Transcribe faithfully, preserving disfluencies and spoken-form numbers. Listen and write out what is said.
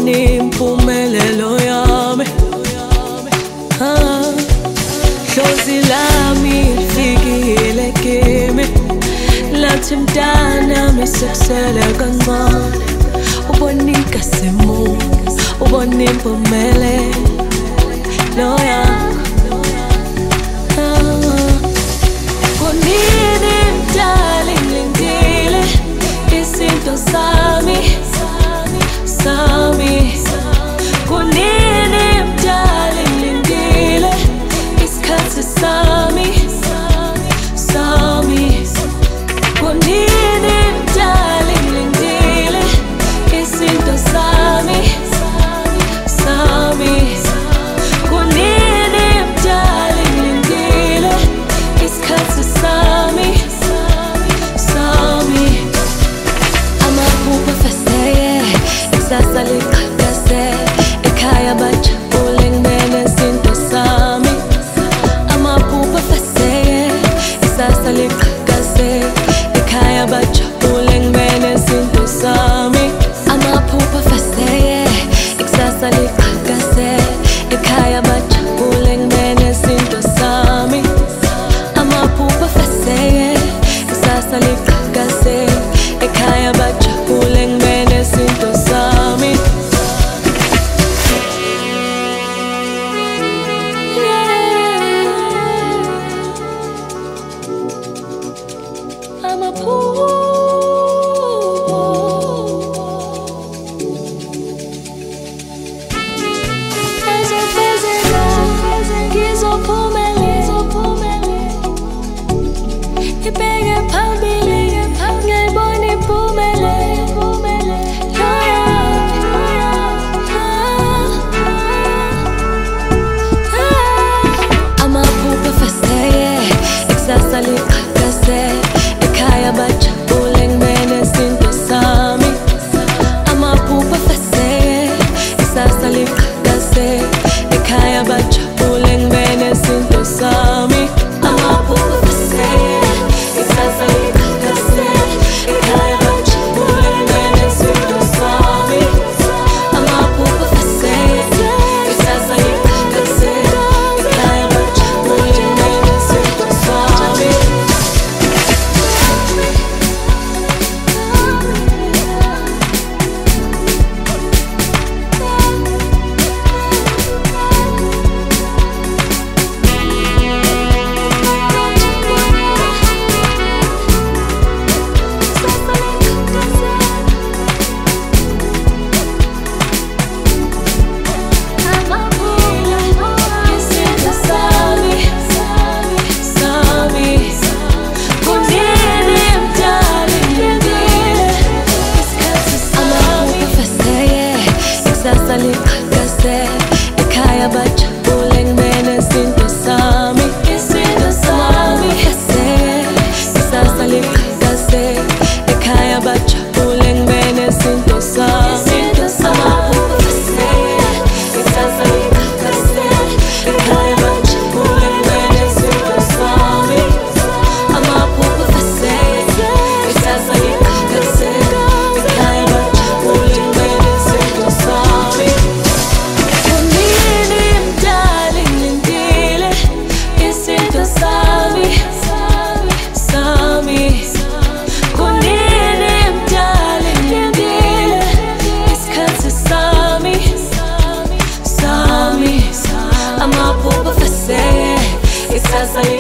ubone impumelelo yami. Ah, hlozi lami lifikile kimi, lathi mntana mesekusele kancane. Ubone inkasimu, ubone impumelelo yami. Kunini mdali ngilindile izinto zami, zami. Kunini mdali ngilindile isikhathi sami, sami. Kunini mdali ngilindile izinto zami, zami. Kunini mdali ngilindile isikhathi sami, sami. Amaphupho afeseye, ikusasa liqhakaze, ekhaya bajabule ngimele izinto zami. Amaphupho afeseye, ikusasa liqhakaze, ekhaya bajabule ngimele izinto zami. Amaphupho afeseye, ikusasa liqhakaze, ekhaya bajabule ngimele izinto zami. Amaphupho afeseye, ikusasa liqhakaze, ekhaya bajabule ngimele izinto zami. Amaphupho azofezeka, ngizophumelela, ngibheke phambili, ngiyayibona impumelelo yami. Amaphupho afeseye, ikusasa liqhakaze, ekhaya bajabule ngimele izinto zami. Amaphupho afeseye, ikusasa liqhakaze, ekhaya bajabule ngimele izinto zami. Amaphupho afeseye, ikusasa liqhakaze, ekhaya bajabule ngimele izinto zami. Amaphupho afeseye, ikusasa liqhakaze, ekhaya bajabule ngimele izinto zami. Ekhaya bajabule ngimele izinto zami, izinto zami. Ikusasa liqhakaze, ekhaya bajabule ngimele izinto zami. Amaphupho afeseye, ikusasa liqhakaze, ekhaya bajabule ngimele izinto zami. Amaphupho afeseye, ikusasa liqhakaze, ekhaya bajabule ngimele izinto zami. Kunini mdali ngilindile izinto zami, zami. Kunini mdali ngilindile isikhathi sami, sami. Amaphupho afeseye, ikusasa